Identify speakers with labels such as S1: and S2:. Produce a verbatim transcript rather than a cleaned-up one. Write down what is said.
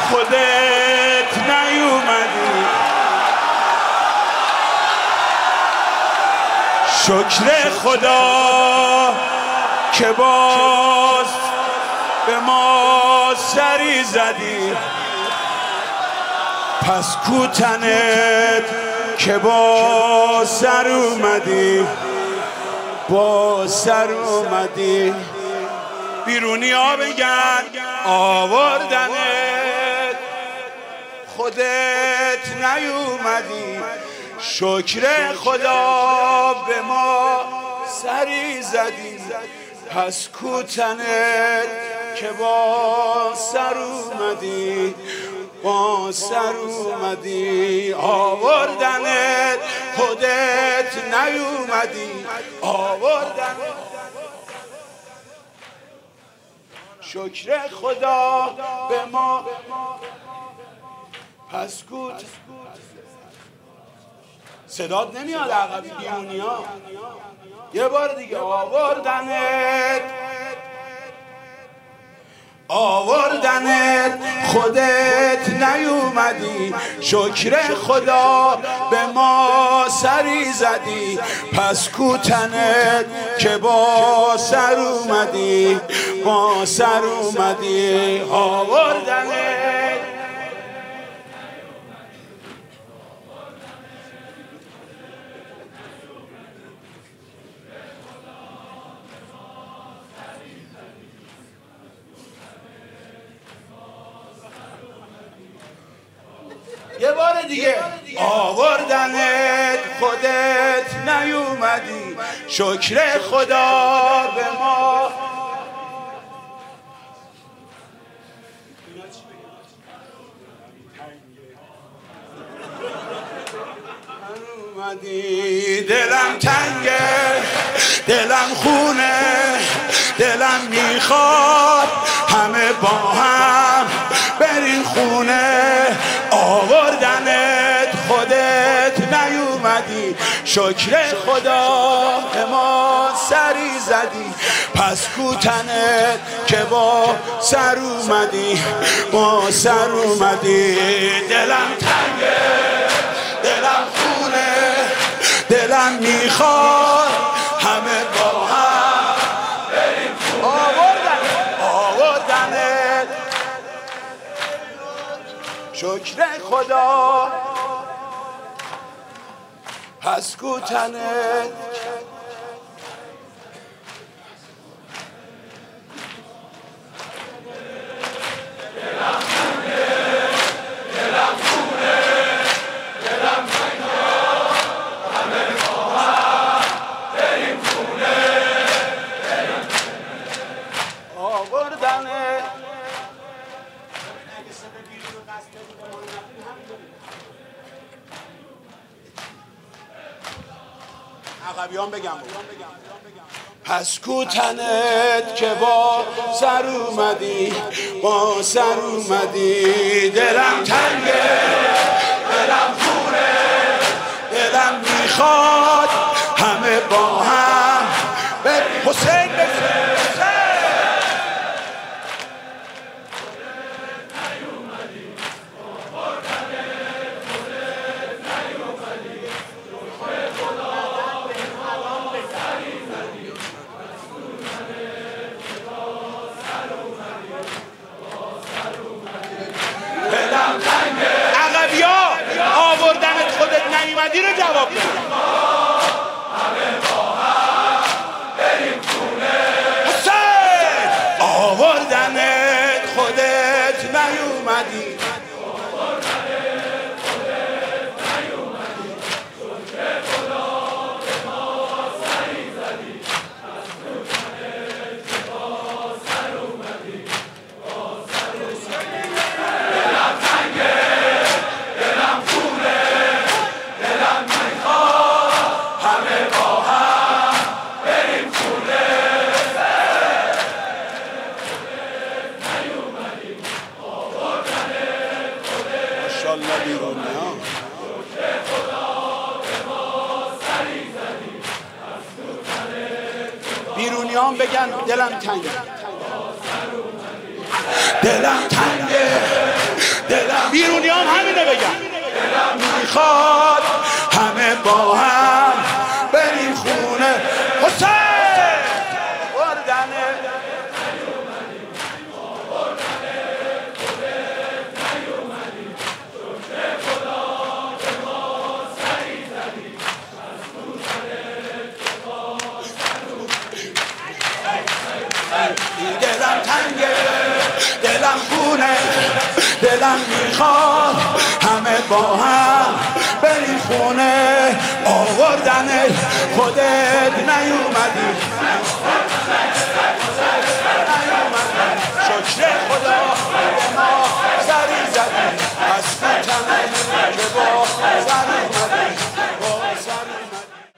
S1: خودت نیومدی. شکر خدا که باز به ما سری زدی، پس کوتنت که با سر اومدی، با سر اومدی. بیرونی ها بگن آوردنت، خودت نیومدی. شکر خدا به ما سری زدی، پس کوتنت که با سر اومدی، با سر اومدی. آوردنت خودت نیومدی، آوردنت. شکر خدا به ما پس کوت. صدات نمیاد عقبی بیرونی ها. یه بار دیگه آوردنت، آوردنت خودت نیومدی. شکر خدا به ما سری زدی، پس کوتنت که با سر اومدی، با سر اومدی. آوردنت یه بار دیگه آوردنت خودت نیومدی. شکر خدا به ما اومدی. دلم تنگه، دلم خونه، دلم میخواد همه با هم بریم خونه. آوردنت خودت نیومدی. شکر خدا به ما سری زدی، پس کوتنت که با سر اومدی، با سر اومدی. دلم تنگه، دلم خونه، دلم میخواد همه با هم بریم خونه. آوردنت، آوردنت. شکر خدا پس کوتنت عقبیان بگم پس کوتنت که با سر اومدی، با سر اومدی. دلم تنگه، دلم خونه، دلم میخواد همه با هم به حسین بزن. آوردنت خودت نیومدی رو جواب بده. همه با هم بریم خونه. حسین آوردنت خودت نیومدی. آوردنت خودت نیومدی. شکر خدا به ما سری زدی، از کوتنت که با سر اومدی، با سر اومدی. دلم تنگه، دلم خونه، دلم میخواد همه با هم بریم خونه. نیومدیم آوردنت خودت. ماشاءالله بیرونی ها. شکر خدا به ما سری زدی، از کوتنت. بیرونی ها بگن دلم تنگه، دلم تنگه، دلم بیرونی هم همینه بگم دلم میخواد همه با هم بریم خونه حسین بردنه دلم تنگه دلم خونه دلم میخواد همه با هم بریم خونه آوردن خودت نیومدی